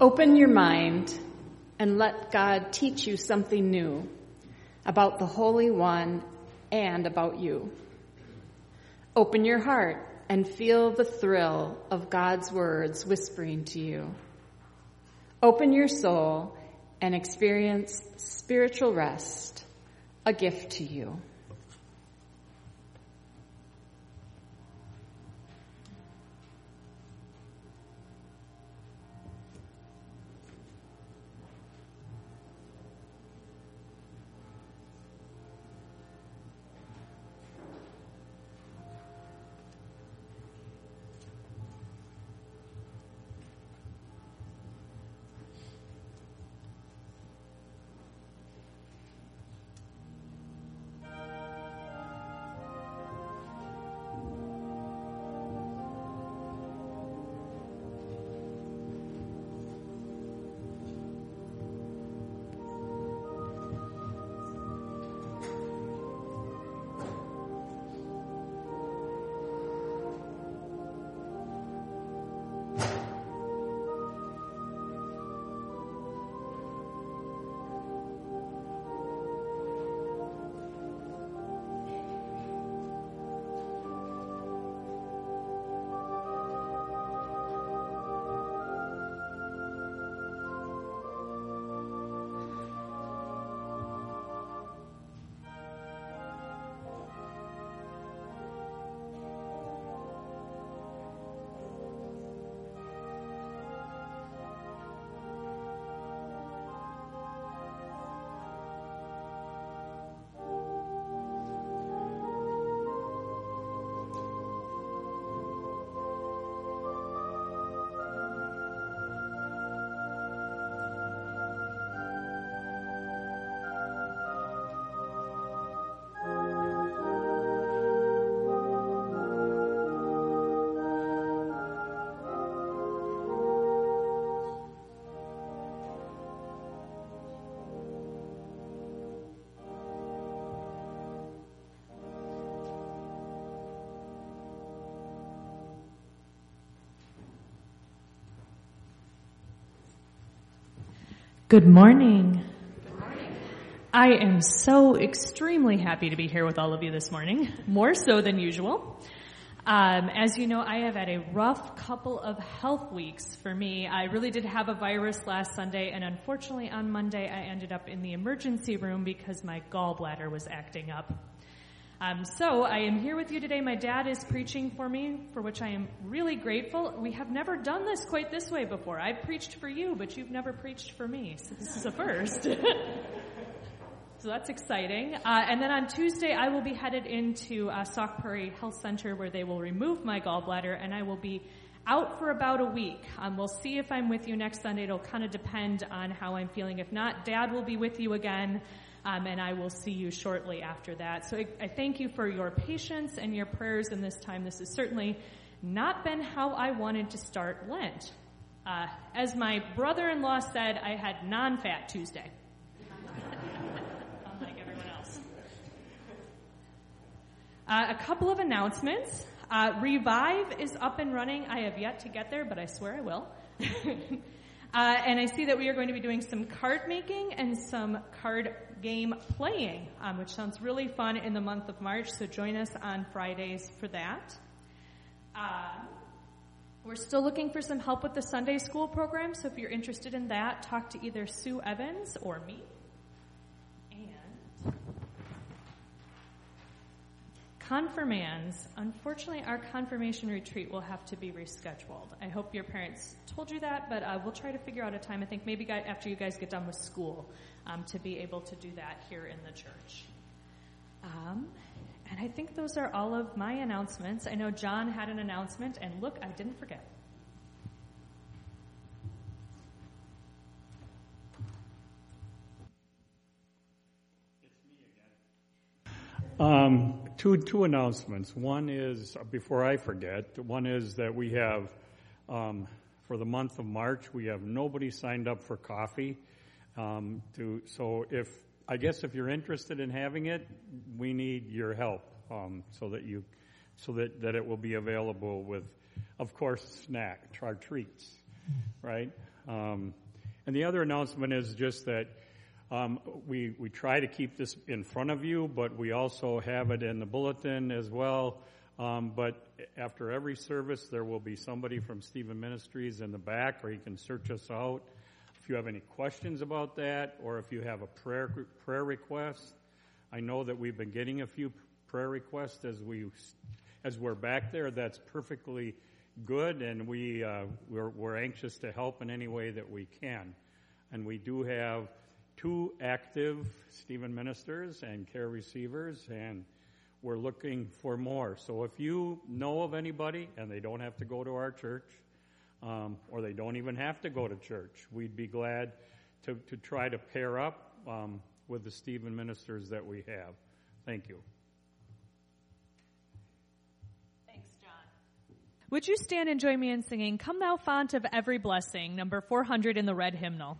Open your mind and let God teach you something new about the Holy One and about you. Open your heart and feel the thrill of God's words whispering to you. Open your soul and experience spiritual rest, a gift to you. Good morning. Good morning. I am so extremely happy to be here with all of you this morning, more so than usual. As you know, I have had a rough couple of health weeks for me. I really did have a virus last Sunday, and unfortunately on Monday I ended up in the emergency room because my gallbladder was acting up. So I am here with you today. My dad is preaching for me, for which I am really grateful. We have never done this quite this way before. I've preached for you, but you've never preached for me. So this is a first. So that's exciting. And then on Tuesday, I will be headed into Sauk Prairie Health Center where they will remove my gallbladder, and I will be out for about a week. We'll see if I'm with you next Sunday. It'll kind of depend on how I'm feeling. If not, Dad will be with you again. And I will see you shortly after that. So I thank you for your patience and your prayers in this time. This has certainly not been how I wanted to start Lent. As my brother-in-law said, I had non-fat Tuesday. Unlike everyone else. A couple of announcements. Revive is up and running. I have yet to get there, but I swear I will. And I see that we are going to be doing some card making and some card game playing, which sounds really fun in the month of March, so join us on Fridays for that. We're still looking for some help with the Sunday school program, so if you're interested in that, talk to either Sue Evans or me. And confirmands. Unfortunately, our confirmation retreat will have to be rescheduled. I hope your parents told you that, but we'll try to figure out a time, I think maybe after you guys get done with school, to be able to do that here in the church. And I think those are all of my announcements. I know John had an announcement, and look, I didn't forget. Two announcements. One is, before I forget, one is that we have, for the month of March, we have nobody signed up for coffee. So if you're interested in having it, we need your help, so that it will be available with, of course, our treats, right? And the other announcement is just that we try to keep this in front of you, but we also have it in the bulletin as well. But after every service, there will be somebody from Stephen Ministries in the back, or you can search us out. If you have any questions about that, or if you have a prayer request, I know that we've been getting a few prayer requests as we're back there. That's perfectly good, and we're anxious to help in any way that we can. And we do have 2 active Stephen ministers and care receivers, and we're looking for more. So if you know of anybody, and they don't have to go to our church, or they don't even have to go to church, we'd be glad to try to pair up with the Stephen ministers that we have. Thank you. Thanks, John. Would you stand and join me in singing "Come Thou Fount of Every Blessing," number 400 in the red hymnal?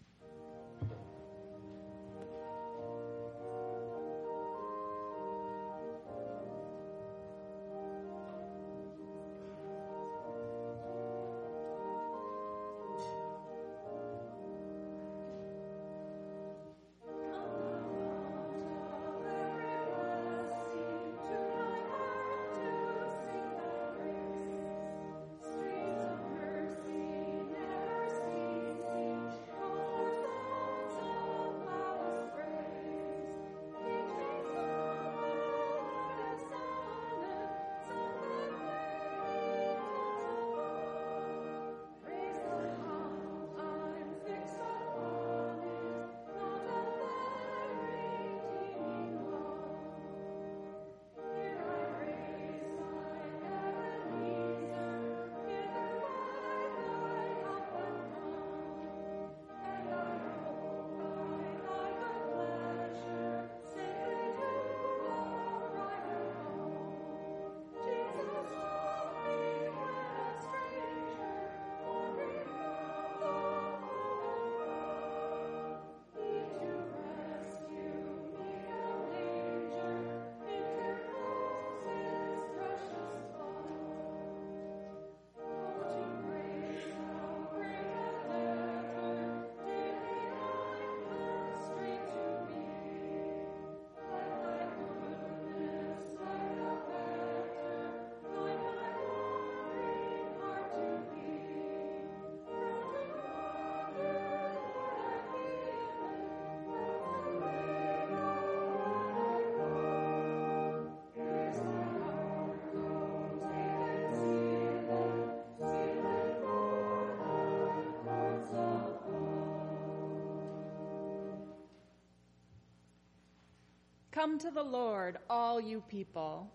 Come to the Lord, all you people.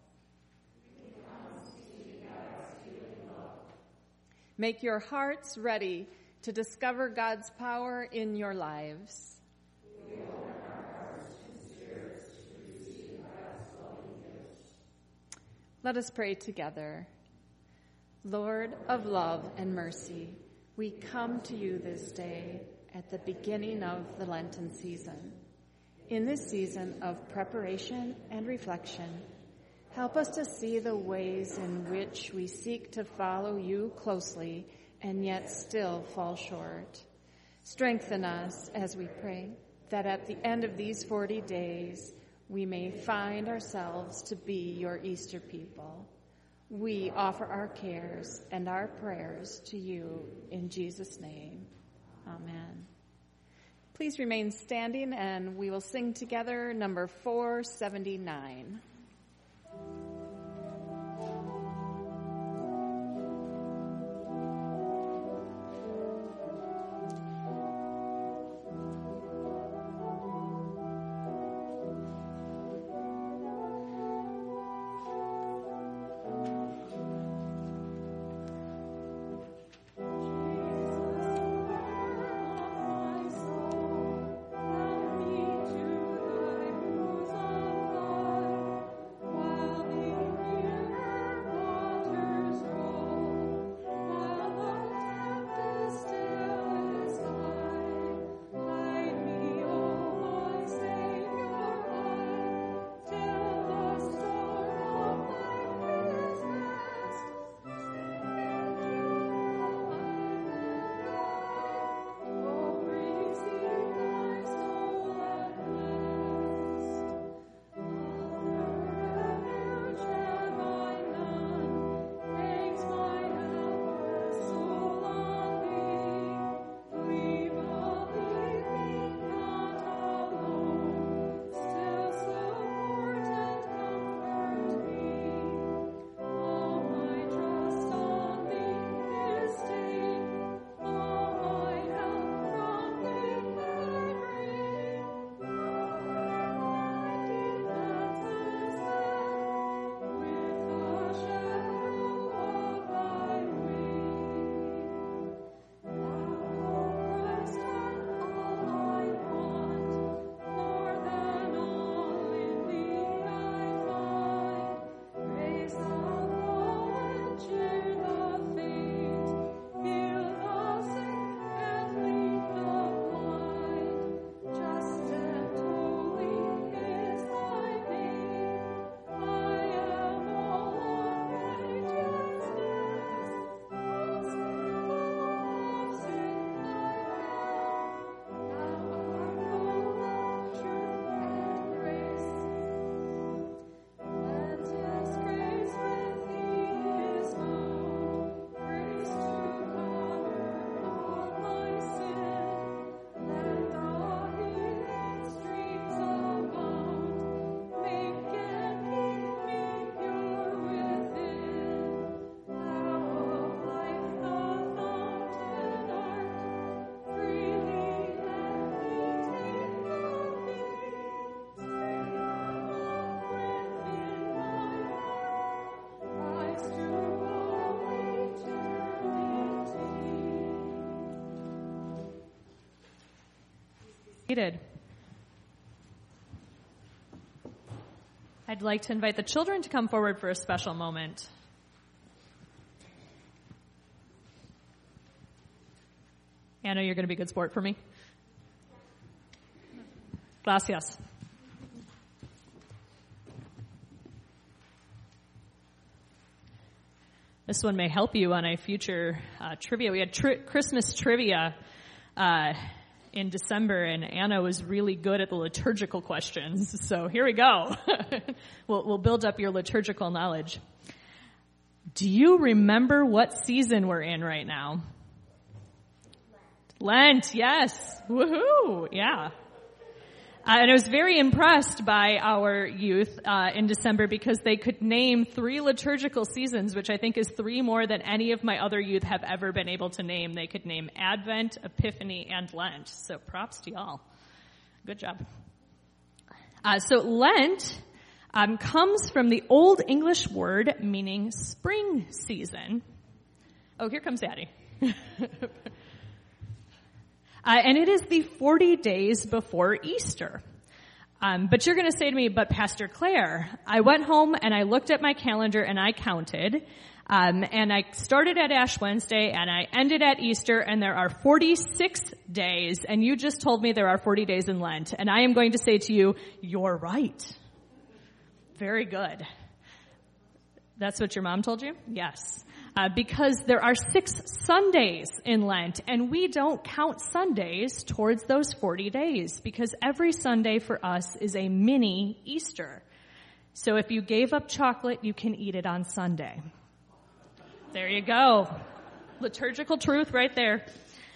Make your hearts ready to discover God's power in your lives. Let us pray together. Lord of love and mercy, we come to you this day at the beginning of the Lenten season. In this season of preparation and reflection, help us to see the ways in which we seek to follow you closely and yet still fall short. Strengthen us as we pray that at the end of these 40 days, we may find ourselves to be your Easter people. We offer our cares and our prayers to you in Jesus' name. Amen. Please remain standing and we will sing together number 479. seated. I'd like to invite the children to come forward for a special moment. Anna, you're going to be a good sport for me. Gracias. This one may help you on a future trivia. We had Christmas trivia in December, and Anna was really good at the liturgical questions. So here we go. We'll build up your liturgical knowledge. Do you remember what season we're in right now? Lent, yes. Woohoo, yeah. And I was very impressed by our youth in December because they could name 3 liturgical seasons, which I think is 3 more than any of my other youth have ever been able to name. They could name Advent, Epiphany, and Lent. So props to y'all. Good job. So Lent comes from the Old English word meaning spring season. Oh, here comes Daddy. And it is the 40 days before Easter. But you're going to say to me, but Pastor Claire, I went home and I looked at my calendar and I counted. And I started at Ash Wednesday and I ended at Easter, and there are 46 days. And you just told me there are 40 days in Lent. And I am going to say to you, you're right. Very good. That's what your mom told you? Yes. Because there are 6 Sundays in Lent, and we don't count Sundays towards those 40 days, because every Sunday for us is a mini Easter. So if you gave up chocolate, you can eat it on Sunday. There you go. Liturgical truth right there.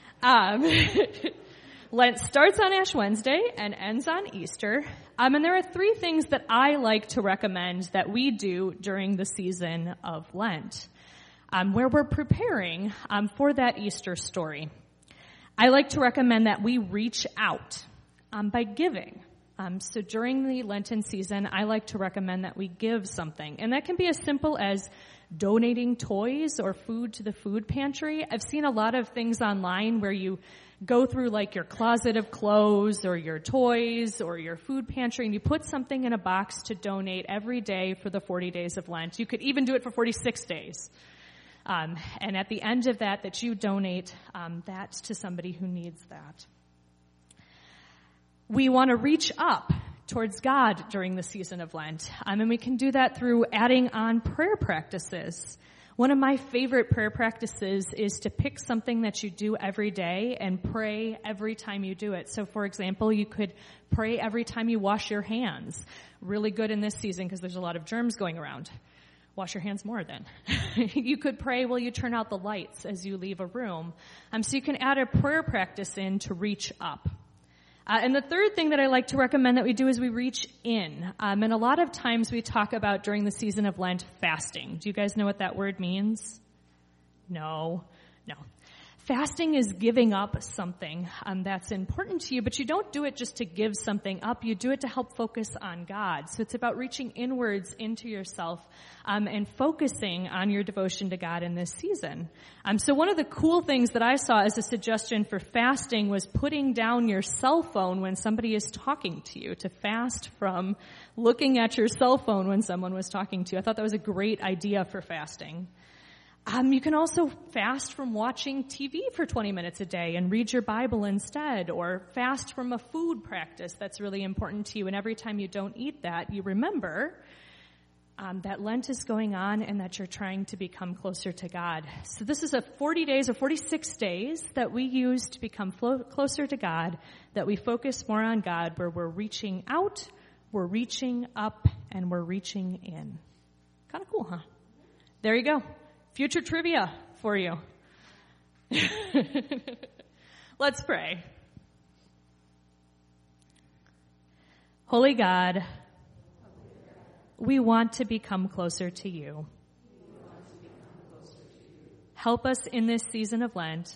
Lent starts on Ash Wednesday and ends on Easter. And there are 3 things that I like to recommend that we do during the season of Lent, where we're preparing for that Easter story. I like to recommend that we reach out by giving. So during the Lenten season, I like to recommend that we give something. And that can be as simple as donating toys or food to the food pantry. I've seen a lot of things online where you go through like your closet of clothes or your toys or your food pantry, and you put something in a box to donate every day for the 40 days of Lent. You could even do it for 46 days. And at the end of that you donate that to somebody who needs that. We want to reach up towards God during the season of Lent. And we can do that through adding on prayer practices. One of my favorite prayer practices is to pick something that you do every day and pray every time you do it. So, for example, you could pray every time you wash your hands. Really good in this season because there's a lot of germs going around. Wash your hands more then. You could pray while you turn out the lights as you leave a room. So you can add a prayer practice in to reach up. And the third thing that I like to recommend that we do is we reach in. And a lot of times we talk about during the season of Lent fasting. Do you guys know what that word means? No. Fasting is giving up something that's important to you, but you don't do it just to give something up. You do it to help focus on God. So it's about reaching inwards into yourself and focusing on your devotion to God in this season. So one of the cool things that I saw as a suggestion for fasting was putting down your cell phone when somebody is talking to you, to fast from looking at your cell phone when someone was talking to you. I thought that was a great idea for fasting. You can also fast from watching TV for 20 minutes a day and read your Bible instead, or fast from a food practice that's really important to you. And every time you don't eat that, you remember that Lent is going on and that you're trying to become closer to God. So this is a 40 days or 46 days that we use to become closer to God, that we focus more on God, where we're reaching out, we're reaching up, and we're reaching in. Kind of cool, huh? There you go. Future trivia for you. Let's pray. Holy God, we want to become closer to you. Help us in this season of Lent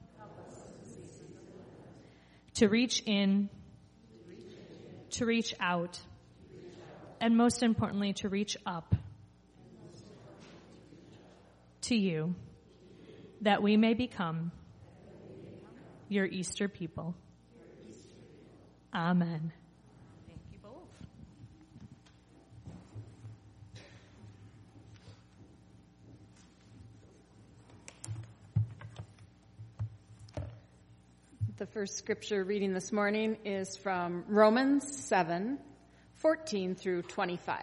to reach in, to reach out, and most importantly, to reach up to you, that we may become your Easter people. Amen. Thank you both. The first scripture reading this morning is from Romans 7:14 through 25.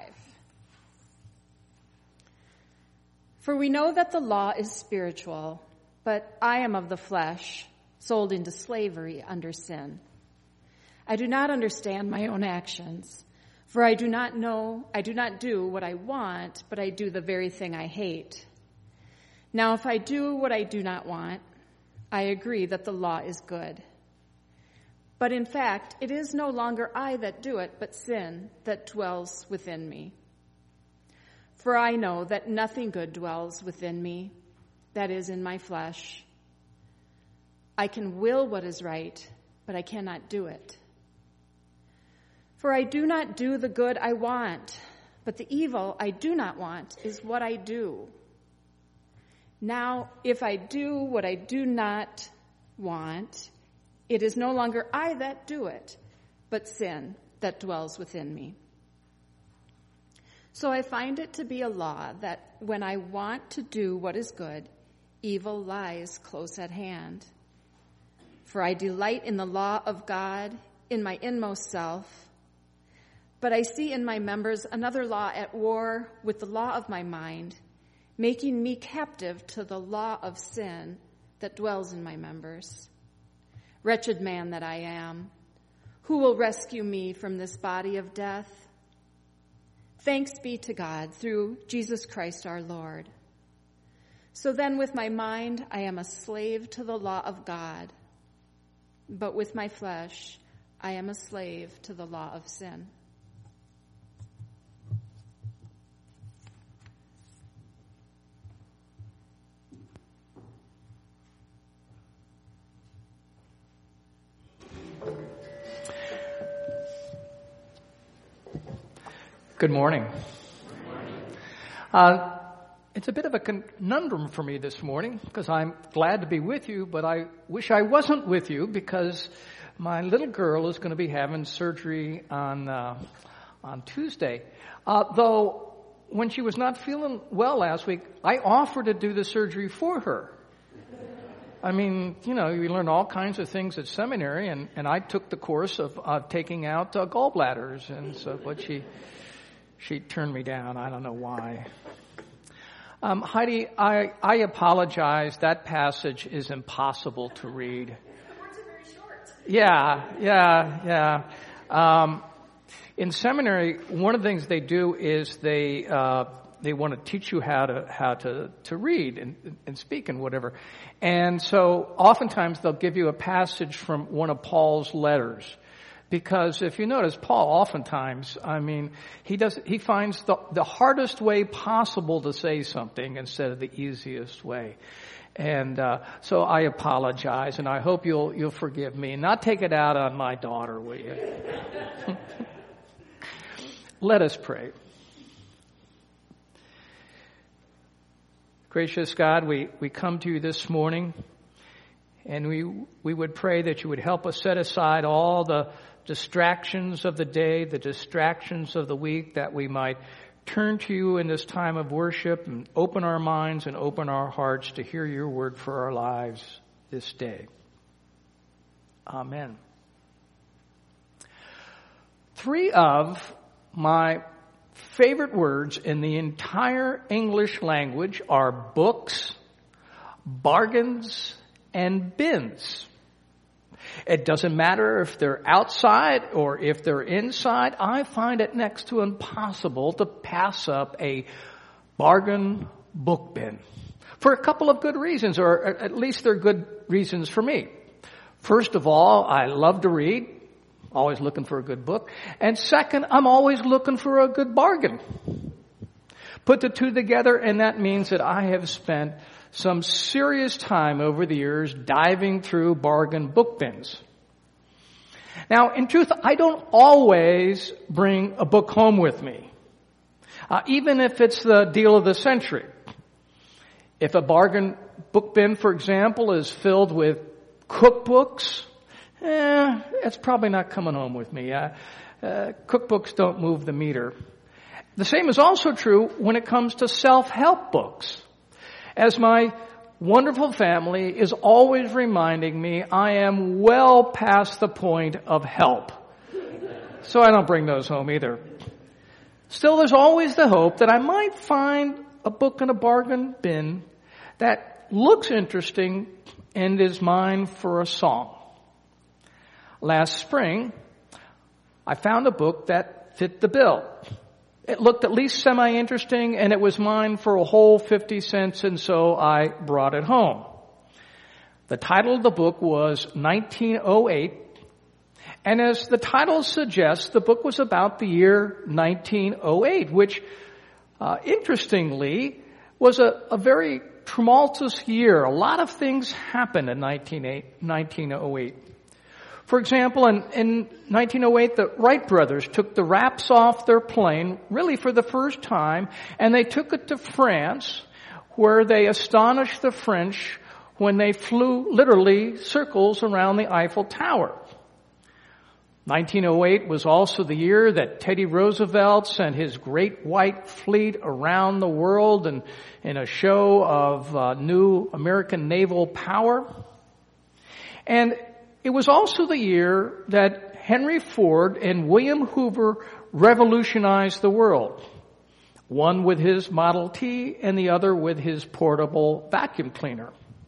For we know that the law is spiritual, but I am of the flesh, sold into slavery under sin. I do not understand my own actions, for I do not do what I want, but I do the very thing I hate. Now if I do what I do not want, I agree that the law is good. But in fact, it is no longer I that do it, but sin that dwells within me. For I know that nothing good dwells within me, that is, in my flesh. I can will what is right, but I cannot do it. For I do not do the good I want, but the evil I do not want is what I do. Now, if I do what I do not want, it is no longer I that do it, but sin that dwells within me. So I find it to be a law that when I want to do what is good, evil lies close at hand. For I delight in the law of God in my inmost self, but I see in my members another law at war with the law of my mind, making me captive to the law of sin that dwells in my members. Wretched man that I am, who will rescue me from this body of death? Thanks be to God through Jesus Christ our Lord. So then with my mind I am a slave to the law of God, but with my flesh I am a slave to the law of sin. Good morning. It's a bit of a conundrum for me this morning because I'm glad to be with you, but I wish I wasn't with you because my little girl is going to be having surgery on Tuesday. Though when she was not feeling well last week, I offered to do the surgery for her. I mean, you learn all kinds of things at seminary, and I took the course of taking out gallbladders, and so but she turned me down. I don't know why. Heidi, I apologize. That passage is impossible to read. The words are very short. Yeah. In seminary, one of the things they do is they want to teach you how to read and speak and whatever. And so oftentimes they'll give you a passage from one of Paul's letters. Because if you notice, Paul oftentimes, he finds the hardest way possible to say something instead of the easiest way. And so I apologize, and I hope you'll forgive me. Not take it out on my daughter, will you? Let us pray. Gracious God, we come to you this morning, and we would pray that you would help us set aside all the distractions of the day, the distractions of the week, that we might turn to you in this time of worship and open our minds and open our hearts to hear your word for our lives this day. Amen. 3 of my favorite words in the entire English language are books, bargains, and bins. It doesn't matter if they're outside or if they're inside. I find it next to impossible to pass up a bargain book bin for a couple of good reasons, or at least they're good reasons for me. First of all, I love to read, always looking for a good book. And second, I'm always looking for a good bargain. Put the two together, and that means that I have spent some serious time over the years diving through bargain book bins. Now, in truth, I don't always bring a book home with me, even if it's the deal of the century. If a bargain book bin, for example, is filled with cookbooks, it's probably not coming home with me. Cookbooks don't move the meter. The same is also true when it comes to self-help books. As my wonderful family is always reminding me, I am well past the point of help. So I don't bring those home either. Still, there's always the hope that I might find a book in a bargain bin that looks interesting and is mine for a song. Last spring, I found a book that fit the bill. It looked at least semi-interesting, and it was mine for a whole 50 cents, and so I brought it home. The title of the book was 1908, and as the title suggests, the book was about the year 1908, which, interestingly, was a very tumultuous year. A lot of things happened in 1908. For example, in 1908, the Wright brothers took the wraps off their plane, really for the first time, and they took it to France, where they astonished the French when they flew literally circles around the Eiffel Tower. 1908 was also the year that Teddy Roosevelt sent his great white fleet around the world and in a show of new American naval power. And it was also the year that Henry Ford and William Hoover revolutionized the world. One with his Model T and the other with his portable vacuum cleaner.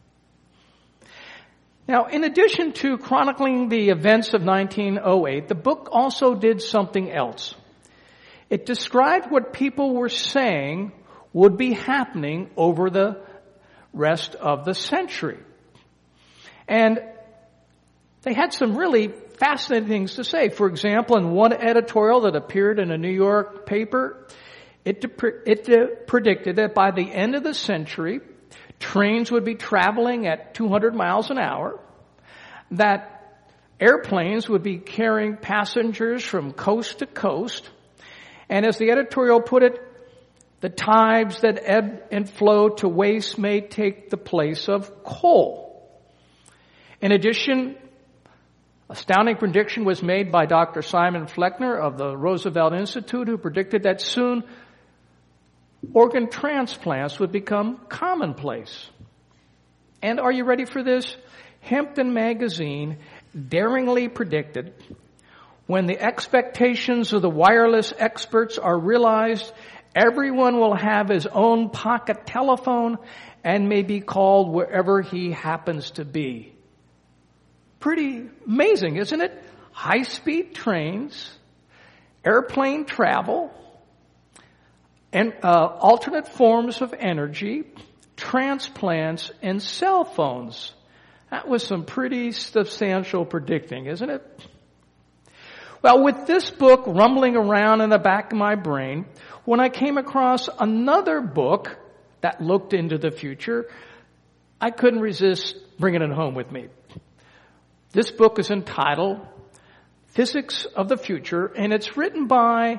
Now, in addition to chronicling the events of 1908, the book also did something else. It described what people were saying would be happening over the rest of the century. And they had some really fascinating things to say. For example, in one editorial that appeared in a New York paper, it predicted that by the end of the century, trains would be traveling at 200 miles an hour, that airplanes would be carrying passengers from coast to coast, and as the editorial put it, the tides that ebb and flow to waste may take the place of coal. In addition, astounding prediction was made by Dr. Simon Fleckner of the Roosevelt Institute, who predicted that soon organ transplants would become commonplace. And are you ready for this? Hampton Magazine daringly predicted, when the expectations of the wireless experts are realized, everyone will have his own pocket telephone and may be called wherever he happens to be. Pretty amazing, isn't it? High-speed trains, airplane travel, and alternate forms of energy, transplants, and cell phones. That was some pretty substantial predicting, isn't it? Well, with this book rumbling around in the back of my brain, when I came across another book that looked into the future, I couldn't resist bringing it home with me. This book is entitled Physics of the Future, and it's written by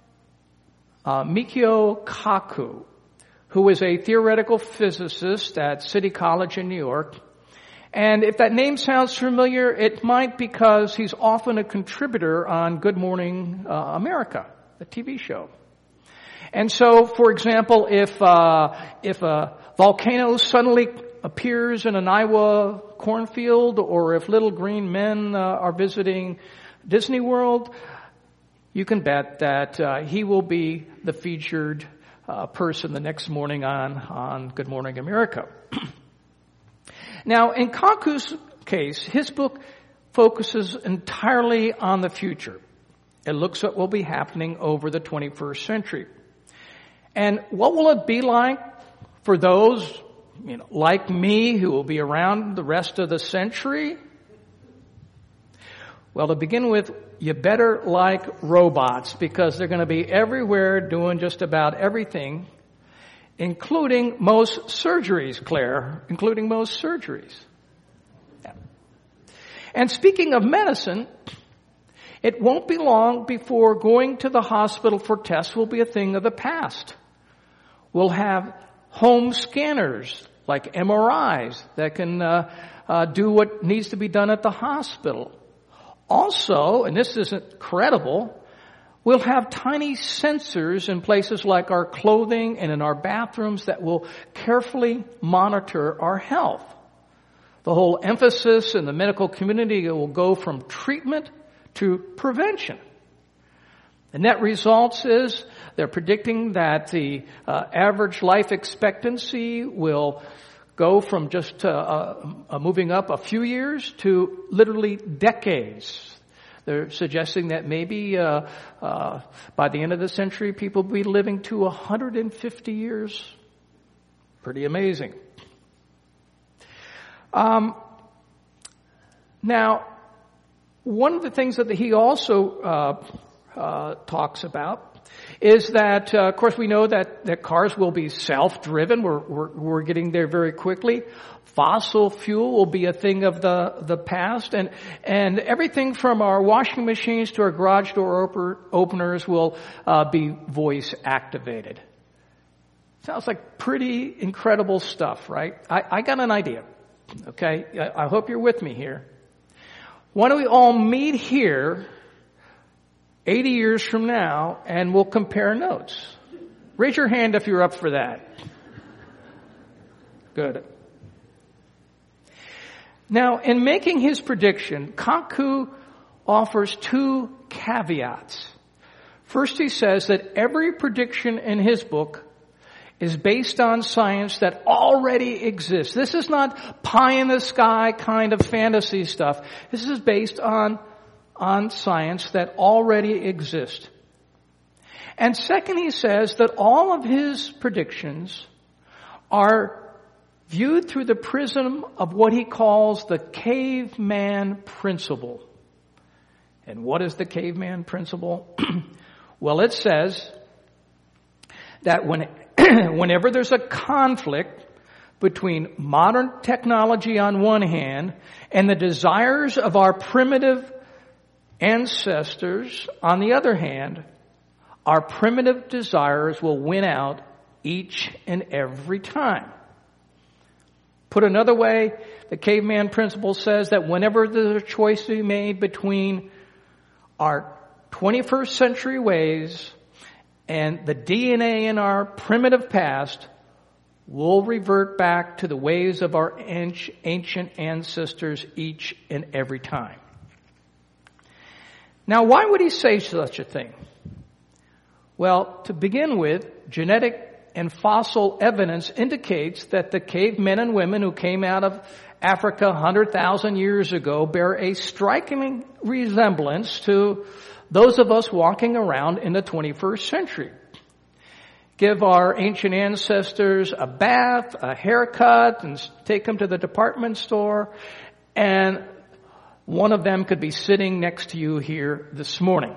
Michio Kaku, who is a theoretical physicist at City College in New York. And if that name sounds familiar, it might because he's often a contributor on Good Morning America, the TV show. And so, for example, if a volcano suddenly appears in an Iowa cornfield, or if little green men are visiting Disney World, you can bet that he will be the featured person the next morning on Good Morning America. Now, in Kaku's case, his book focuses entirely on the future. It looks at what will be happening over the 21st century. And what will it be like for those, like me, who will be around the rest of the century? Well, to begin with, you better like robots, because they're going to be everywhere doing just about everything, including most surgeries, Claire, including most surgeries. Yeah. And speaking of medicine, it won't be long before going to the hospital for tests will be a thing of the past. We'll have home scanners like MRIs that can do what needs to be done at the hospital. Also, and this isn't credible, we'll have tiny sensors in places like our clothing and in our bathrooms that will carefully monitor our health. The whole emphasis in the medical community will go from treatment to prevention. The net results is they're predicting that the average life expectancy will go from just moving up a few years to literally decades. They're suggesting that maybe by the end of the century, people will be living to 150 years. Pretty amazing. Now, one of the things that he also talks about is that, of course, we know that cars will be self-driven. We're getting there very quickly. Fossil fuel will be a thing of the past, and everything from our washing machines to our garage door openers will be voice activated. Sounds like pretty incredible stuff, right? I got an idea. Okay, I hope you're with me here. Why don't we all meet here 80 years from now and we'll compare notes? Raise your hand if you're up for that. Good. Now, in making his prediction, Kaku offers two caveats. First, he says that every prediction in his book is based on science that already exists. This is not pie in the sky kind of fantasy stuff. This is based on science that already exists. And second, he says that all of his predictions are viewed through the prism of what he calls the caveman principle. And what is the caveman principle? Well, it says that whenever there's a conflict between modern technology on one hand and the desires of our primitive ancestors on the other hand, our primitive desires will win out each and every time. Put another way, the caveman principle says that whenever there's a choice to be made between our 21st century ways and the DNA in our primitive past, we'll revert back to the ways of our ancient ancestors each and every time. Now, why would he say such a thing? Well, to begin with, genetic and fossil evidence indicates that the cavemen and women who came out of Africa 100,000 years ago bear a striking resemblance to those of us walking around in the 21st century. Give our ancient ancestors a bath, a haircut, and take them to the department store, and one of them could be sitting next to you here this morning.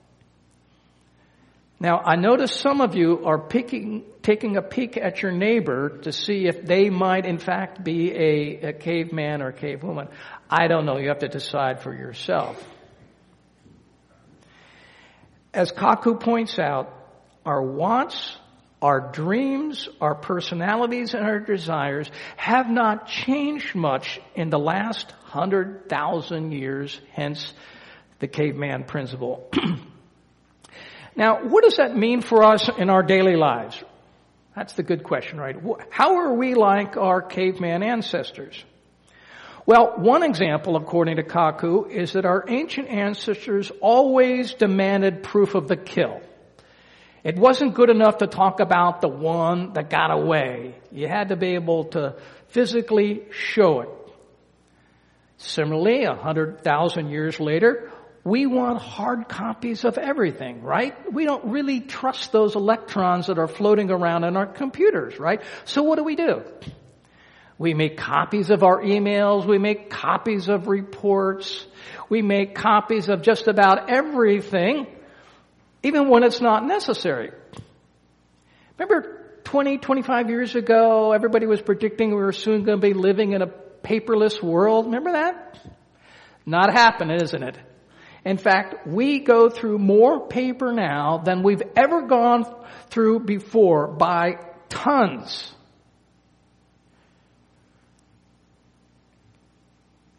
Now, I notice some of you are taking a peek at your neighbor to see if they might in fact be a caveman or cavewoman. I don't know. You have to decide for yourself. As Kaku points out, our wants, our dreams, our personalities, and our desires have not changed much in the last 100,000 years, hence the caveman principle. Now, what does that mean for us in our daily lives? That's the good question, right? How are we like our caveman ancestors? Well, one example, according to Kaku, is that our ancient ancestors always demanded proof of the kill. It wasn't good enough to talk about the one that got away. You had to be able to physically show it. Similarly, 100,000 years later, we want hard copies of everything, right? We don't really trust those electrons that are floating around in our computers, right? So what do? We make copies of our emails. We make copies of reports. We make copies of just about everything, even when it's not necessary. Remember 20, 25 years ago, everybody was predicting we were soon going to be living in a paperless world. Remember that? Not happening, isn't it? In fact, we go through more paper now than we've ever gone through before by tons.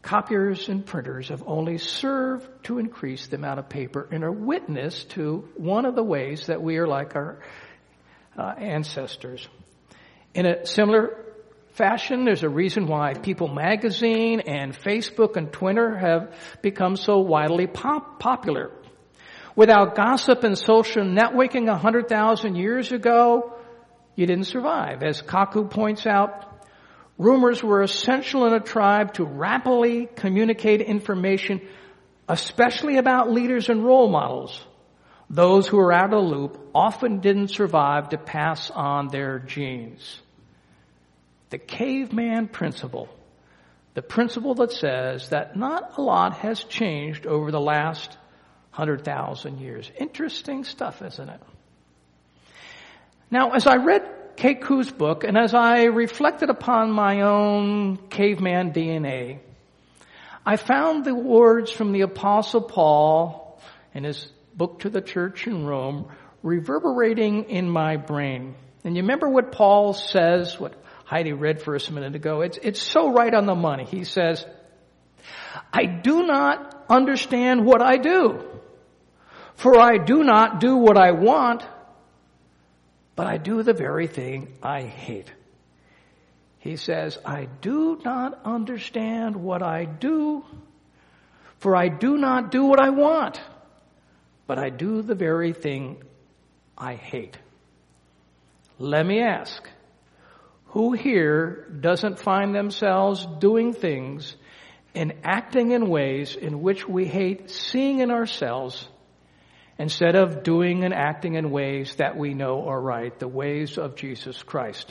Copiers and printers have only served to increase the amount of paper and are witness to one of the ways that we are like our ancestors. In a similar fashion, there's a reason why People magazine and Facebook and Twitter have become so widely popular. Without gossip and social networking 100,000 years ago, you didn't survive. As Kaku points out, rumors were essential in a tribe to rapidly communicate information, especially about leaders and role models. Those who were out of the loop often didn't survive to pass on their genes. The caveman principle, the principle that says that not a lot has changed over the last 100,000 years. Interesting stuff, isn't it? Now, as I read Kaku's book, and as I reflected upon my own caveman DNA, I found the words from the Apostle Paul in his book to the church in Rome reverberating in my brain. And you remember what Paul says, what Heidi read for us a minute ago? It's so right on the money. He says, I do not understand what I do, for I do not do what I want, but I do the very thing I hate. He says, I do not understand what I do, for I do not do what I want, but I do the very thing I hate. Let me ask, who here doesn't find themselves doing things and acting in ways in which we hate seeing in ourselves, instead of doing and acting in ways that we know are right, the ways of Jesus Christ?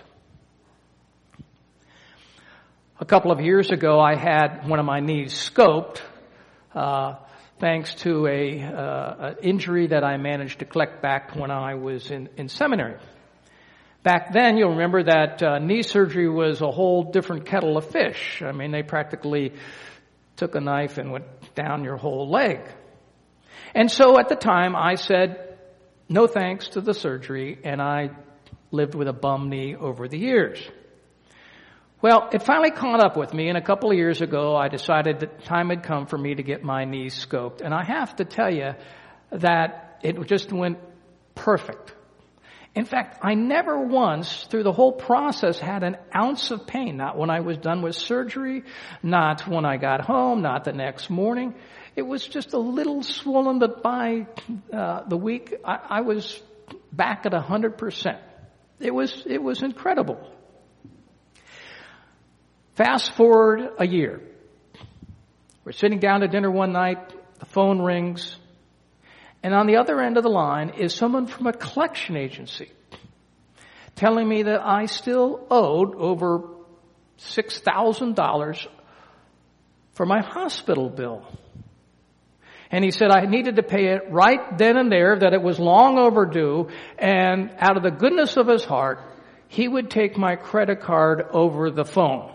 A couple of years ago, I had one of my knees scoped, thanks to an injury that I managed to collect back when I was in seminary. Back then, you'll remember that knee surgery was a whole different kettle of fish. I mean, they practically took a knife and went down your whole leg. And so at the time, I said no thanks to the surgery, and I lived with a bum knee over the years. Well, it finally caught up with me, and a couple of years ago, I decided that time had come for me to get my knees scoped. And I have to tell you that it just went perfect. In fact, I never once, through the whole process, had an ounce of pain. Not when I was done with surgery, not when I got home, not the next morning. It was just a little swollen, but by the week, I was back at 100%. It was incredible. Fast forward a year. We're sitting down to dinner one night, the phone rings, and on the other end of the line is someone from a collection agency telling me that I still owed over $6,000 for my hospital bill. And he said I needed to pay it right then and there, that it was long overdue, and out of the goodness of his heart, he would take my credit card over the phone.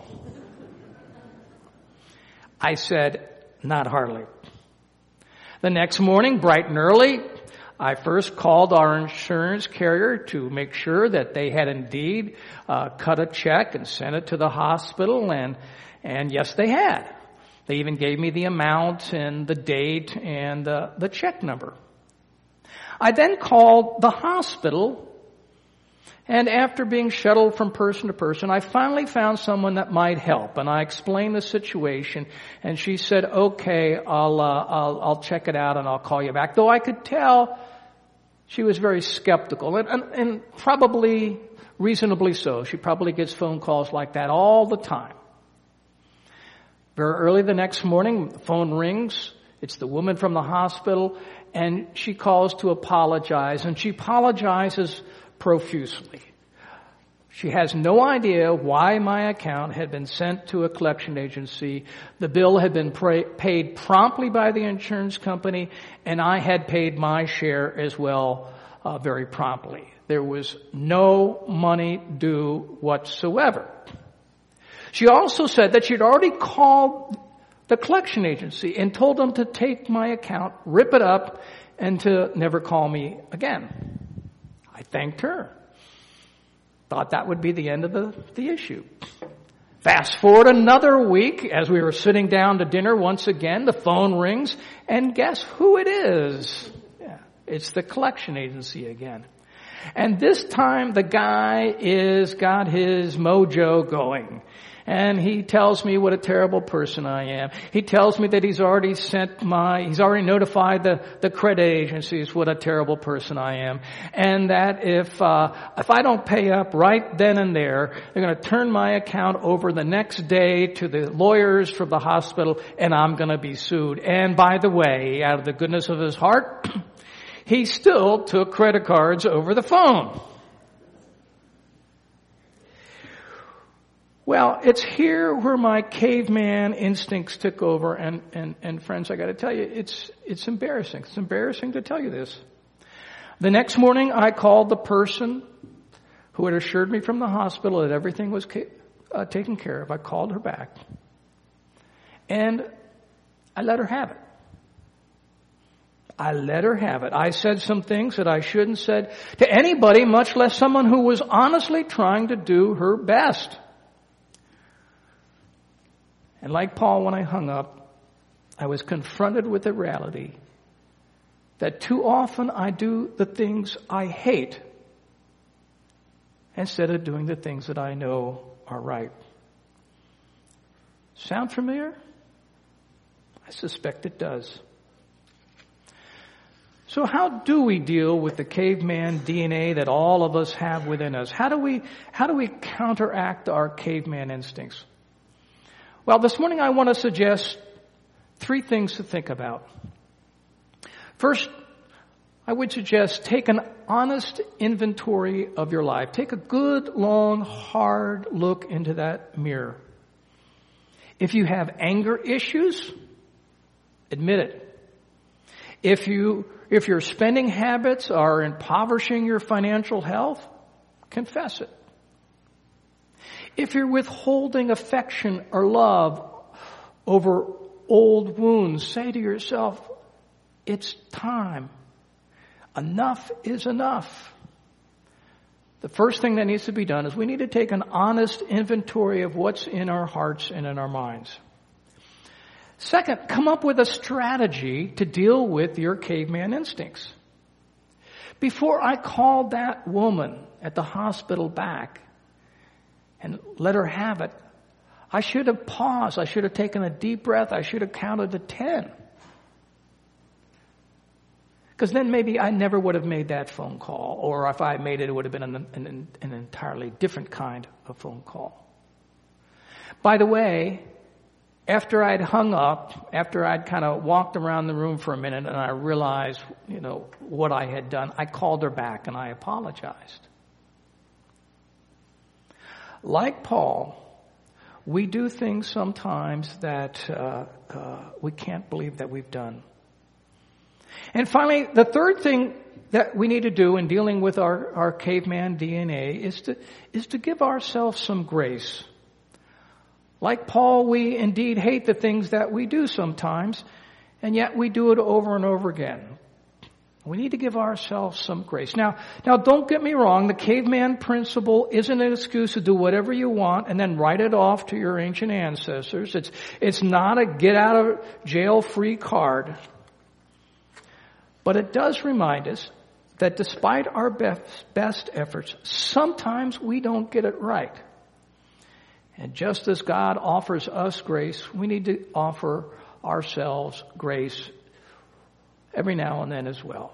I said, not hardly. The next morning, bright and early, I first called our insurance carrier to make sure that they had indeed cut a check and sent it to the hospital, and yes, they had. They even gave me the amount and the date and the check number. I then called the hospital, and after being shuttled from person to person, I finally found someone that might help. And I explained the situation, and she said, "Okay, I'll check it out and I'll call you back." Though I could tell she was very skeptical, and probably reasonably so. She probably gets phone calls like that all the time. Very early the next morning, the phone rings. It's the woman from the hospital, and she calls to apologize, and she apologizes profusely. She has no idea why my account had been sent to a collection agency. The bill had been paid promptly by the insurance company, and I had paid my share as well very promptly. There was no money due whatsoever. She also said that she'd already called the collection agency and told them to take my account, rip it up, and to never call me again. I thanked her. Thought that would be the end of the issue. Fast forward another week, as we were sitting down to dinner once again, the phone rings, and guess who it is? Yeah, it's the collection agency again. And this time the guy is got his mojo going. And he tells me what a terrible person I am. He tells me that he's already notified the credit agencies what a terrible person I am. And that if I don't pay up right then and there, they're going to turn my account over the next day to the lawyers from the hospital and I'm going to be sued. And by the way, out of the goodness of his heart, he still took credit cards over the phone. Well, it's here where my caveman instincts took over, and friends, I got to tell you, it's embarrassing. It's embarrassing to tell you this. The next morning, I called the person who had assured me from the hospital that everything was taken care of. I called her back, and I let her have it. I let her have it. I said some things that I shouldn't said to anybody, much less someone who was honestly trying to do her best. And like Paul, when I hung up, I was confronted with the reality that too often I do the things I hate instead of doing the things that I know are right. Sound familiar? I suspect it does. So how do we deal with the caveman DNA that all of us have within us? How do we counteract our caveman instincts? Well, this morning I want to suggest 3 things to think about. First, I would suggest take an honest inventory of your life. Take a good, long, hard look into that mirror. If you have anger issues, admit it. If your spending habits are impoverishing your financial health, confess it. If you're withholding affection or love over old wounds, say to yourself, it's time. Enough is enough. The first thing that needs to be done is we need to take an honest inventory of what's in our hearts and in our minds. Second, come up with a strategy to deal with your caveman instincts. Before I called that woman at the hospital back and let her have it, I should have paused. I should have taken a deep breath. I should have counted to 10. Because then maybe I never would have made that phone call. Or if I made it, it would have been an entirely different kind of phone call. By the way, after I'd hung up, after I'd kind of walked around the room for a minute and I realized, what I had done, I called her back and I apologized. Like Paul, we do things sometimes that we can't believe that we've done. And finally, the third thing that we need to do in dealing with our caveman DNA is to give ourselves some grace. Like Paul, we indeed hate the things that we do sometimes, and yet we do it over and over again. We need to give ourselves some grace. Now don't get me wrong, the caveman principle isn't an excuse to do whatever you want and then write it off to your ancient ancestors. It's not a get out of jail free card. But it does remind us that despite our best efforts, sometimes we don't get it right. And just as God offers us grace, we need to offer ourselves grace every now and then as well.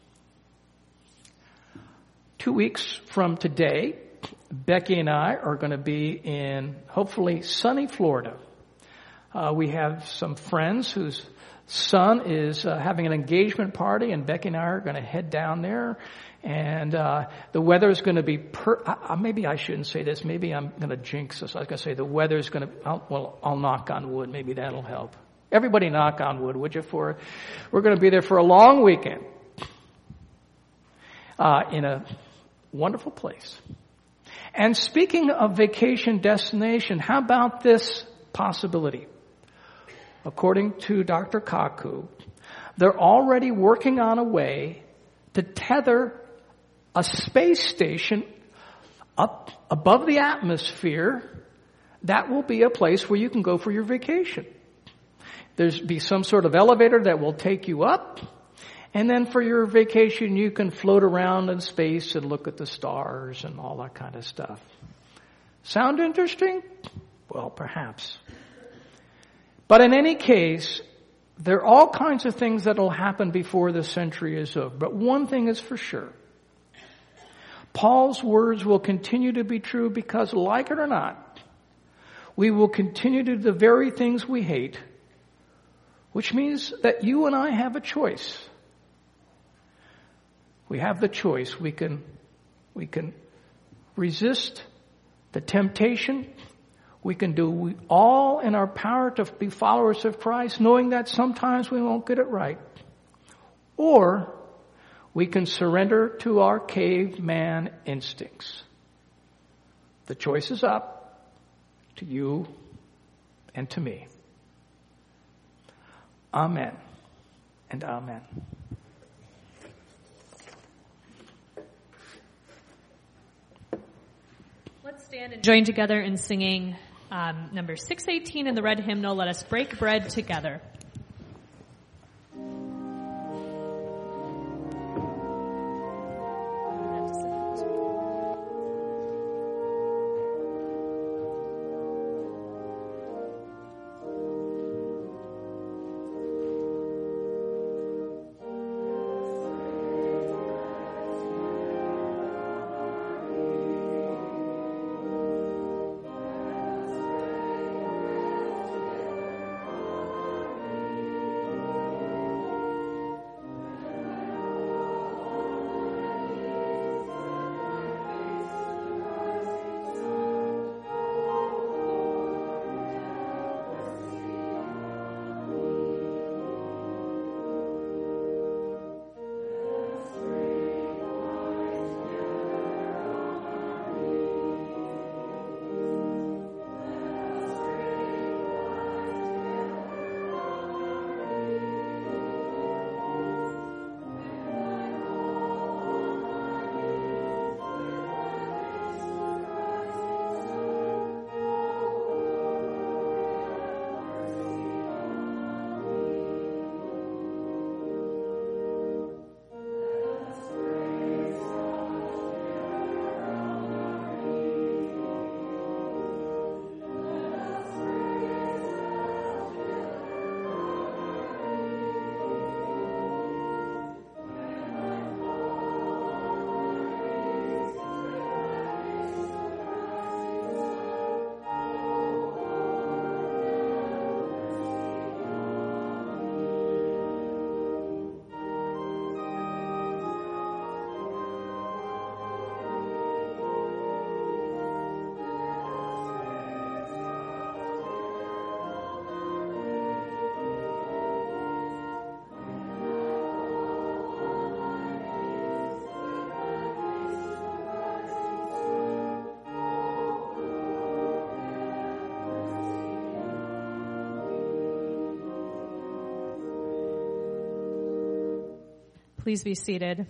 2 weeks from today, Becky and I are going to be in, hopefully, sunny Florida. We have some friends whose son is having an engagement party, and Becky and I are going to head down there. And the weather is going to be, maybe I shouldn't say this. Maybe I'm going to jinx this. I was going to say the weather is going to, I'll knock on wood. Maybe that'll help. Everybody knock on wood, would you? We're going to be there for a long weekend in a wonderful place. And speaking of vacation destination, how about this possibility? According to Dr. Kaku, they're already working on a way to tether a space station up above the atmosphere that will be a place where you can go for your vacation. There's be some sort of elevator that will take you up, and then for your vacation you can float around in space and look at the stars and all that kind of stuff. Sound interesting? Well, perhaps. But in any case, there are all kinds of things that will happen before the century is over. But one thing is for sure. Paul's words will continue to be true because, like it or not, we will continue to do the very things we hate, which means that you and I have a choice. We have the choice. We can resist the temptation. We can do all in our power to be followers of Christ, knowing that sometimes we won't get it right. Or we can surrender to our caveman instincts. The choice is up to you and to me. Amen and amen. Let's stand and join together in singing number 618 in the red hymnal, Let Us Break Bread Together. Please be seated.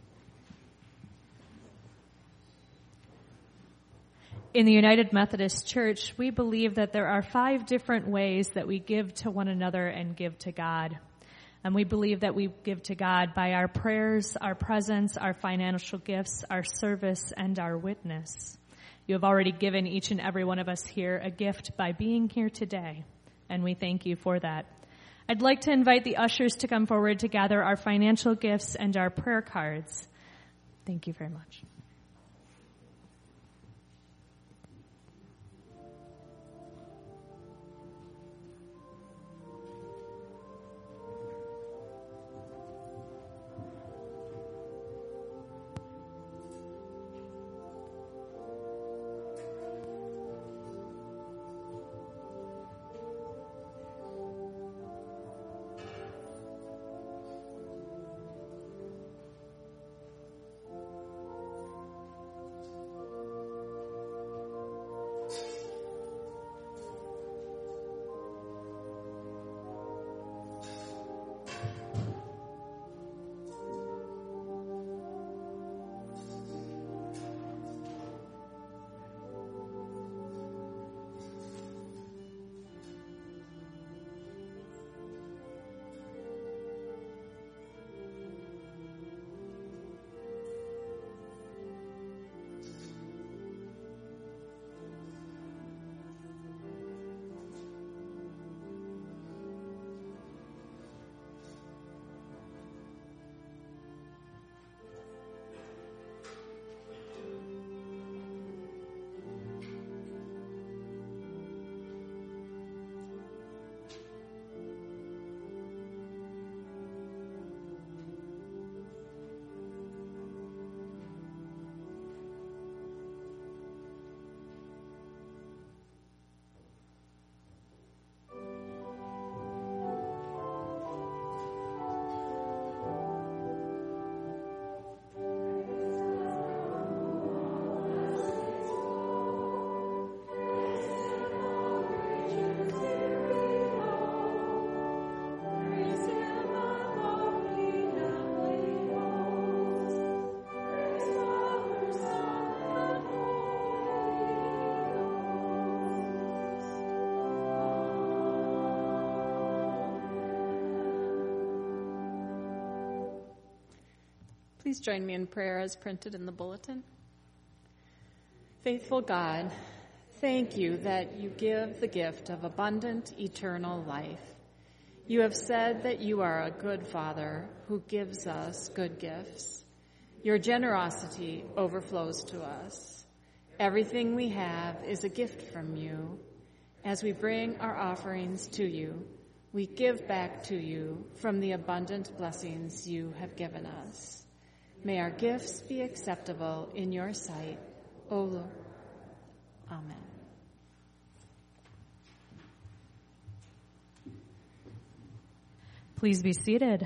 In the United Methodist Church, we believe that there are 5 different ways that we give to one another and give to God. And we believe that we give to God by our prayers, our presence, our financial gifts, our service, and our witness. You have already given each and every one of us here a gift by being here today, and we thank you for that. I'd like to invite the ushers to come forward to gather our financial gifts and our prayer cards. Thank you very much. Please join me in prayer as printed in the bulletin. Faithful God, thank you that you give the gift of abundant, eternal life. You have said that you are a good Father who gives us good gifts. Your generosity overflows to us. Everything we have is a gift from you. As we bring our offerings to you, we give back to you from the abundant blessings you have given us. May our gifts be acceptable in your sight, O Lord. Amen. Please be seated.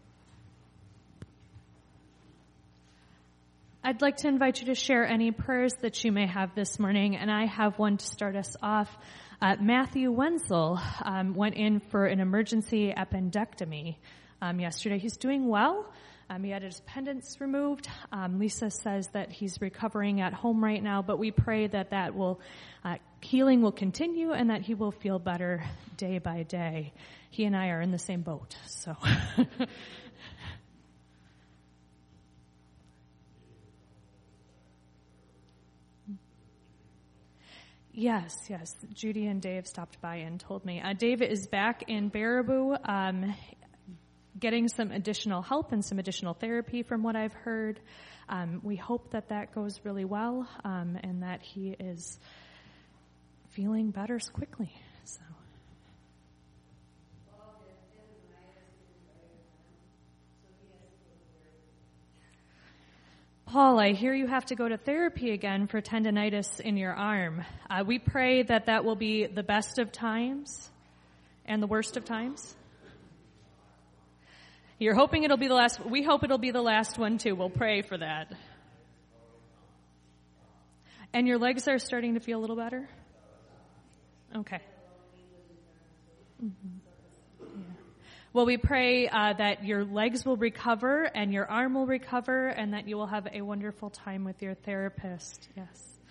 I'd like to invite you to share any prayers that you may have this morning, and I have one to start us off. Matthew Wenzel went in for an emergency appendectomy yesterday. He's doing well. He had his appendix removed. Lisa says that he's recovering at home right now, but we pray that healing will continue and that he will feel better day by day. He and I are in the same boat, so. Yes. Judy and Dave stopped by and told me. Dave is back in Baraboo, getting some additional help and some additional therapy from what I've heard. We hope that goes really well, and that he is feeling better quickly. So. Paul, I hear you have to go to therapy again for tendinitis in your arm. We pray that will be the best of times and the worst of times. You're hoping it'll be the last. We hope it'll be the last one too. We'll pray for that. And your legs are starting to feel a little better? Okay. Mm-hmm. Well, we pray that your legs will recover and your arm will recover and that you will have a wonderful time with your therapist. Yes.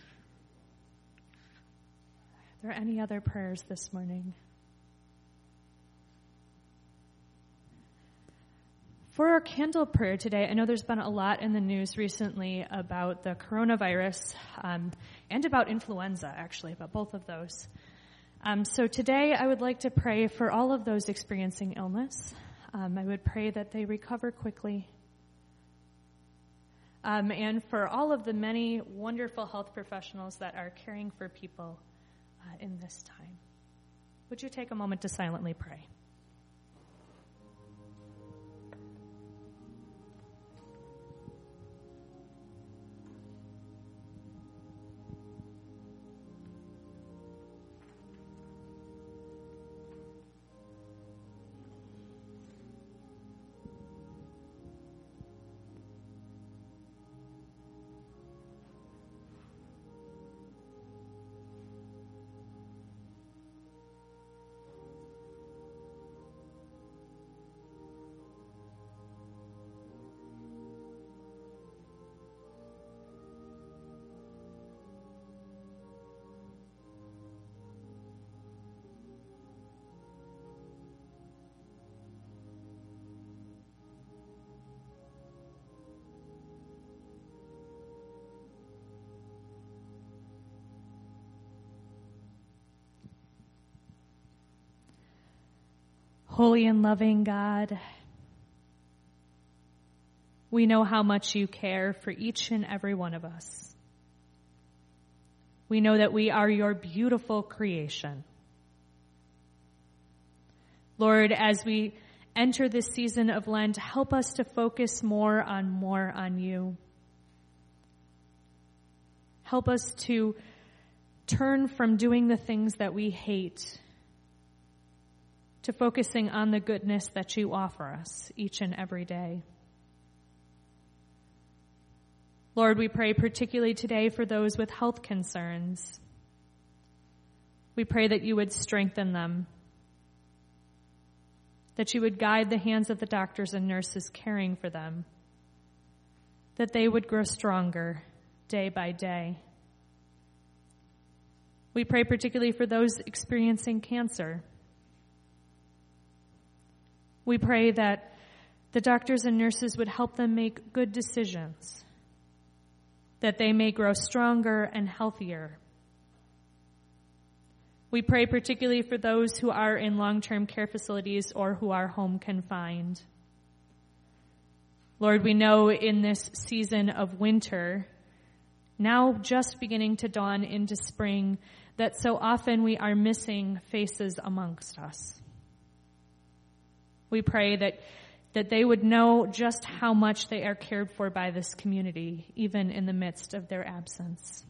Are there any other prayers this morning? For our candle prayer today, I know there's been a lot in the news recently about the coronavirus and about influenza, actually, about both of those. So today I would like to pray for all of those experiencing illness. I would pray that they recover quickly. And for all of the many wonderful health professionals that are caring for people in this time. Would you take a moment to silently pray? Holy and loving God, we know how much you care for each and every one of us. We know that we are your beautiful creation. Lord, as we enter this season of Lent, help us to focus more on you. Help us to turn from doing the things that we hate to focusing on the goodness that you offer us each and every day. Lord, we pray particularly today for those with health concerns. We pray that you would strengthen them, that you would guide the hands of the doctors and nurses caring for them, that they would grow stronger day by day. We pray particularly for those experiencing cancer. We pray that The doctors and nurses would help them make good decisions, that they may grow stronger and healthier. We pray particularly for those who are in long-term care facilities or who are home confined. Lord, we know in this season of winter, now just beginning to dawn into spring, that so often we are missing faces amongst us. We pray that they would know just how much they are cared for by this community, even in the midst of their absence.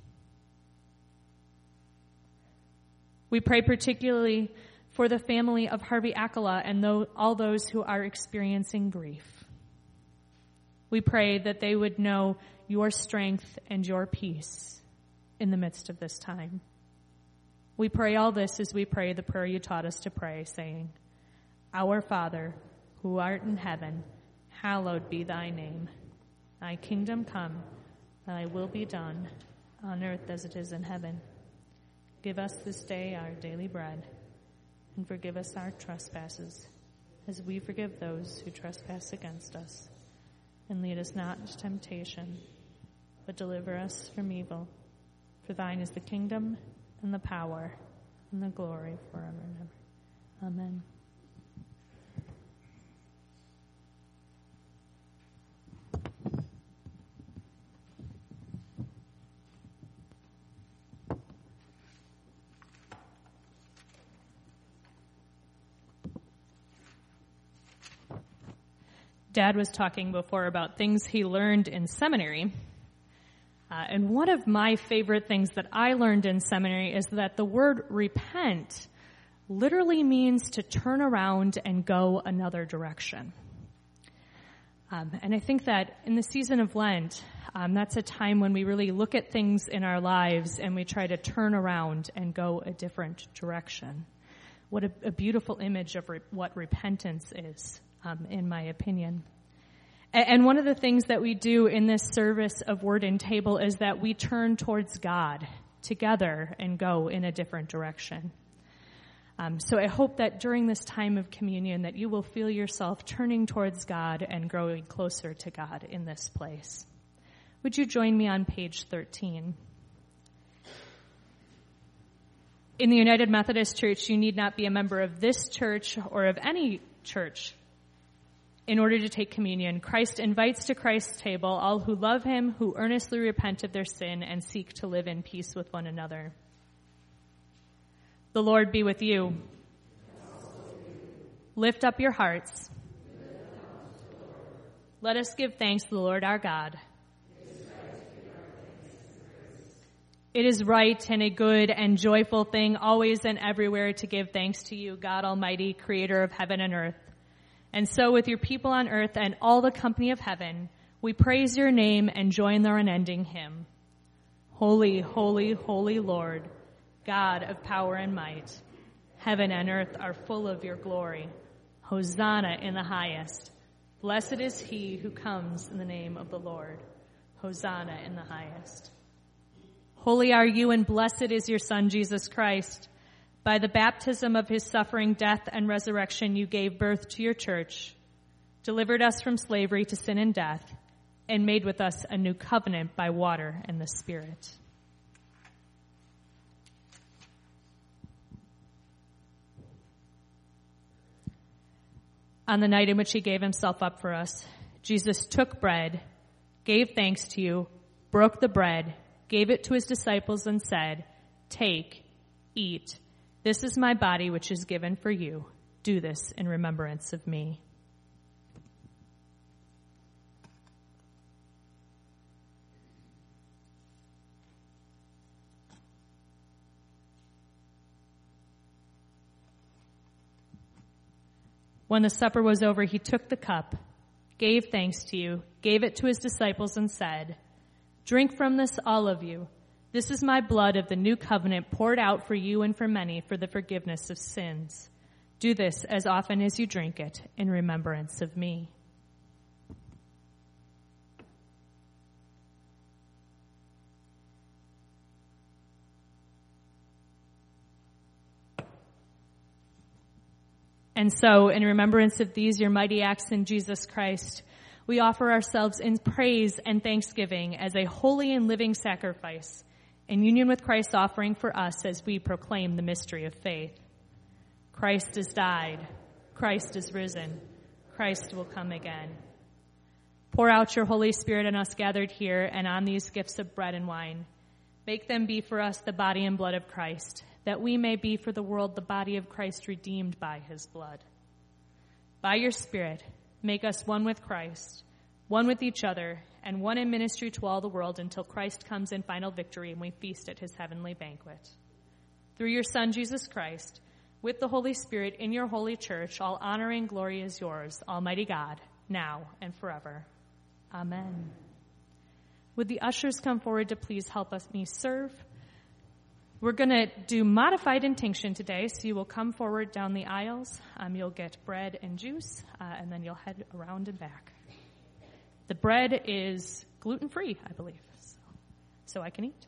We pray particularly for the family of Harvey Akala and all those who are experiencing grief. We pray that they would know your strength and your peace in the midst of this time. We pray all this as we pray the prayer you taught us to pray, saying, Our Father, who art in heaven, hallowed be thy name. Thy kingdom come, thy will be done, on earth as it is in heaven. Give us this day our daily bread, and forgive us our trespasses, as we forgive those who trespass against us. And lead us not into temptation, but deliver us from evil. For thine is the kingdom, and the power, and the glory forever and ever. Amen. Dad was talking before about things he learned in seminary. And one of my favorite things that I learned in seminary is that the word repent literally means to turn around and go another direction. And I think that in the season of Lent, that's a time when we really look at things in our lives and we try to turn around and go a different direction. What a beautiful image of what repentance is. In my opinion. And one of the things that we do in this service of Word and Table is that we turn towards God together and go in a different direction. So I hope that during this time of communion that you will feel yourself turning towards God and growing closer to God in this place. Would you join me on page 13? In the United Methodist Church, you need not be a member of this church or of any church in order to take communion. Christ invites to Christ's table all who love him, who earnestly repent of their sin and seek to live in peace with one another. The Lord be with you. Lift up your hearts. Let us give thanks to the Lord our God. It is right and a good and joyful thing always and everywhere to give thanks to you, God Almighty, creator of heaven and earth. And so with your people on earth and all the company of heaven, we praise your name and join their unending hymn. Holy, holy, holy Lord, God of power and might. Heaven and earth are full of your glory. Hosanna in the highest. Blessed is he who comes in the name of the Lord. Hosanna in the highest. Holy are you and blessed is your Son, Jesus Christ. By the baptism of his suffering, death, and resurrection, you gave birth to your church, delivered us from slavery to sin and death, and made with us a new covenant by water and the Spirit. On the night in which he gave himself up for us, Jesus took bread, gave thanks to you, broke the bread, gave it to his disciples, and said, "Take, eat. This is my body, which is given for you. Do this in remembrance of me." When the supper was over, he took the cup, gave thanks to you, gave it to his disciples, and said, "Drink from this, all of you. This is my blood of the new covenant poured out for you and for many for the forgiveness of sins. Do this as often as you drink it in remembrance of me." And so, in remembrance of these, your mighty acts in Jesus Christ, we offer ourselves in praise and thanksgiving as a holy and living sacrifice in union with Christ's offering for us as we proclaim the mystery of faith. Christ has died. Christ is risen. Christ will come again. Pour out your Holy Spirit on us gathered here and on these gifts of bread and wine. Make them be for us the body and blood of Christ, that we may be for the world the body of Christ redeemed by his blood. By your Spirit, make us one with Christ, one with each other, and one in ministry to all the world until Christ comes in final victory and we feast at his heavenly banquet. Through your Son, Jesus Christ, with the Holy Spirit in your holy church, all honor and glory is yours, Almighty God, now and forever. Amen. Would the ushers come forward to please help me serve? We're going to do modified intinction today, so you will come forward down the aisles. You'll get bread and juice, and then you'll head around and back. The bread is gluten-free, I believe, so I can eat.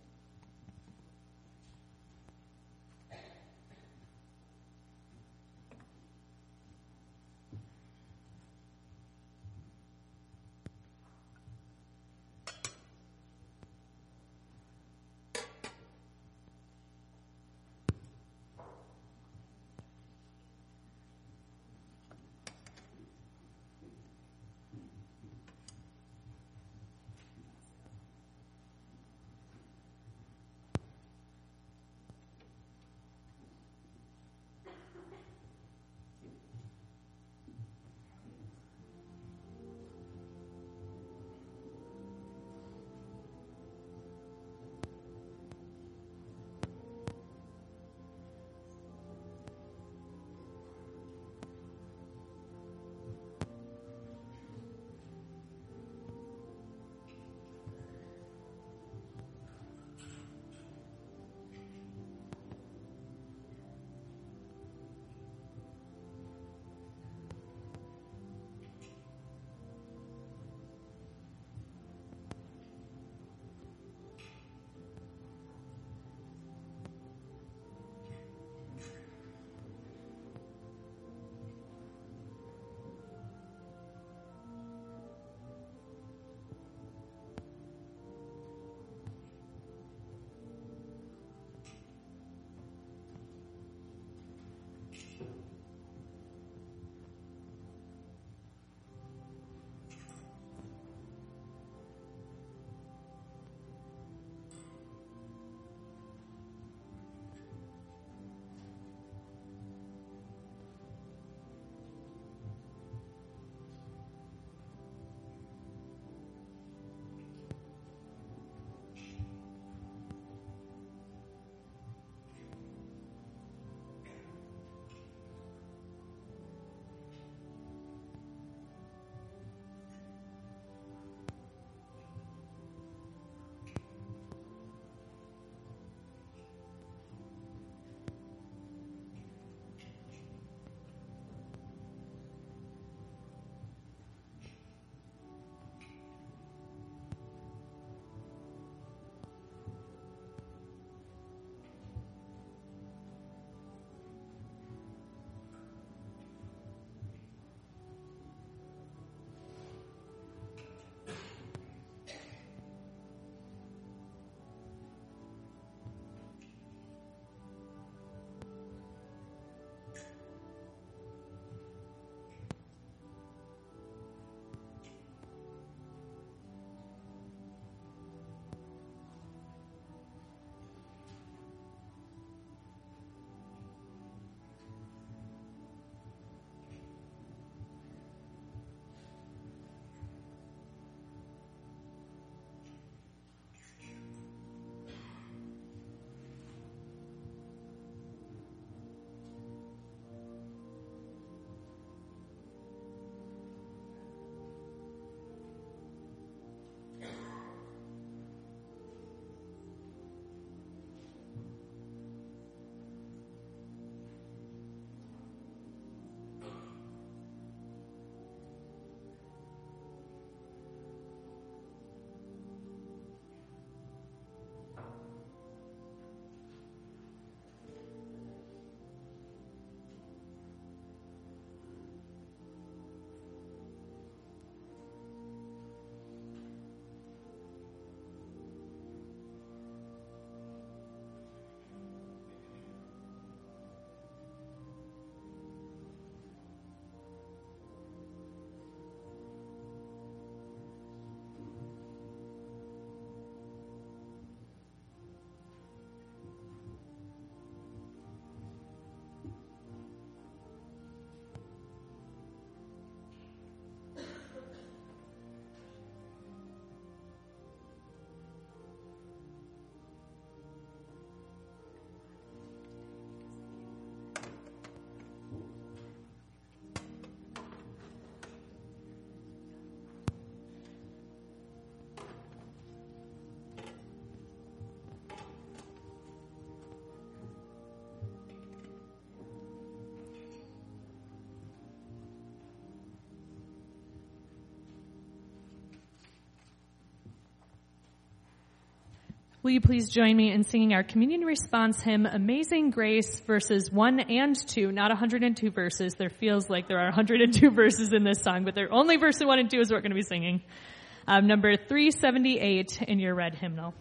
Will you please join me in singing our communion response hymn, Amazing Grace, verses 1 and 2, not 102 verses. There feels like there are 102 verses in this song, but they're only verses 1 and 2 is what we're going to be singing. Number 378 in your red hymnal.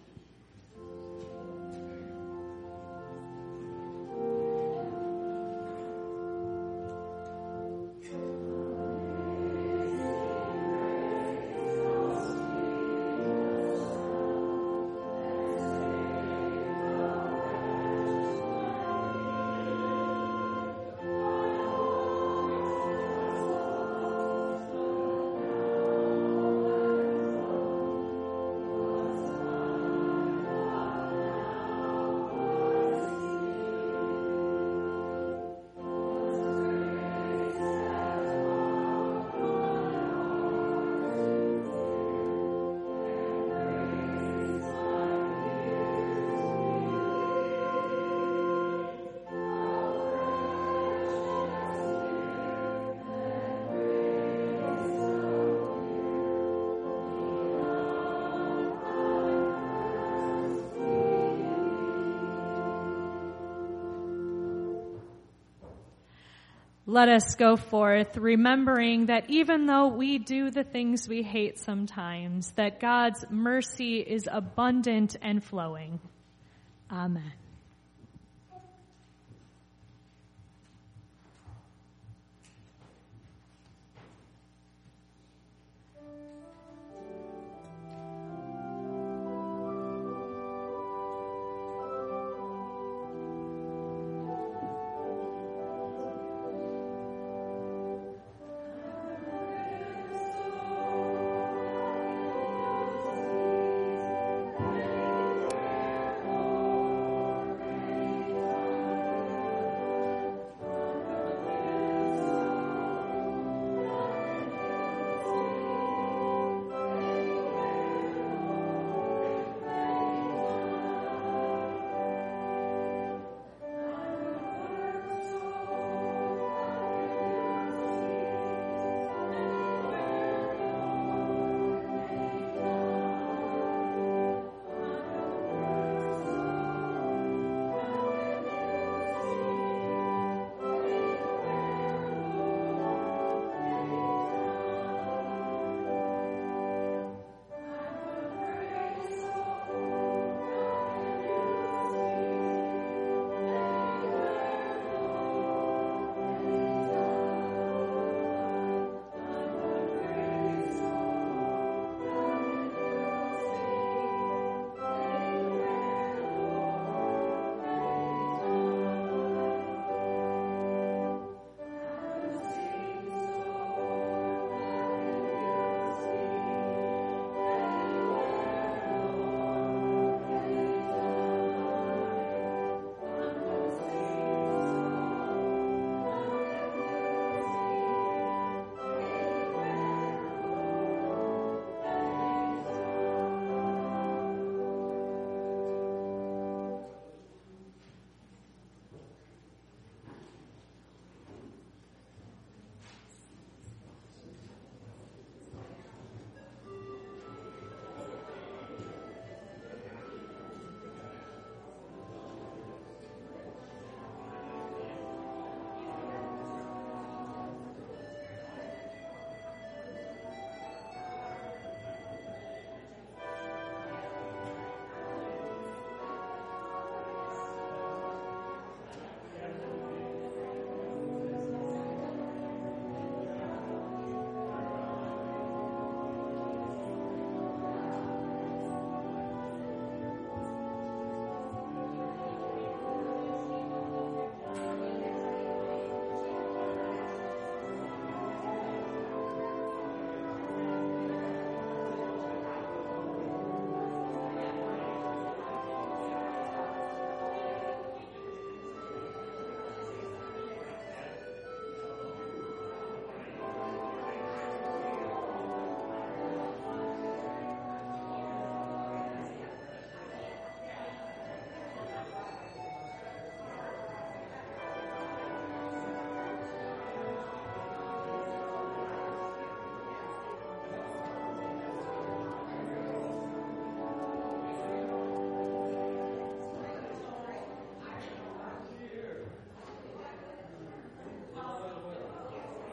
Let us go forth, remembering that even though we do the things we hate sometimes, that God's mercy is abundant and flowing. Amen.